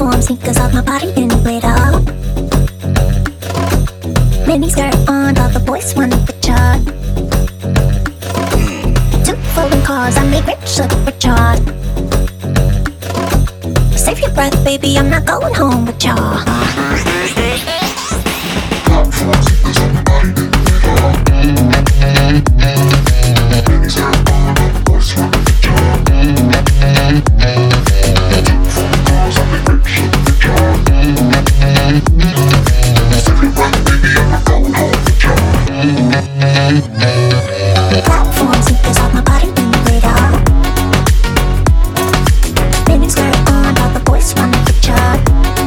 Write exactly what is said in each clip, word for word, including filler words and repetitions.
Platforms, sneakers off my body and played up. Mini skirt on, all the boys want the chart. Two folding cars, I made rich like a Richard. Save your breath, baby, I'm not going home with y'all. Platform sneakers off my body and played up. Mini skirt on, all the boys want the chart.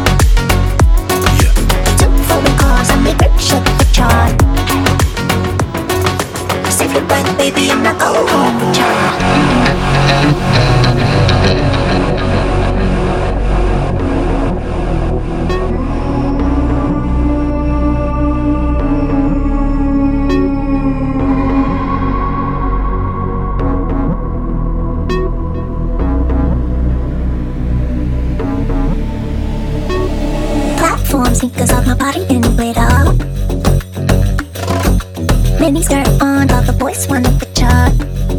Two folding cars, I made rich like a Richard. Save your breath, baby, I'm not going home with y'all. Platform sneakers off my body and played up. Mini skirt on, all the boys want the chart.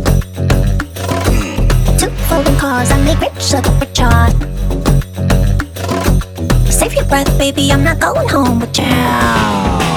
Two folding cars, I made rich like a Richard. Save your breath, baby, I'm not going home with you.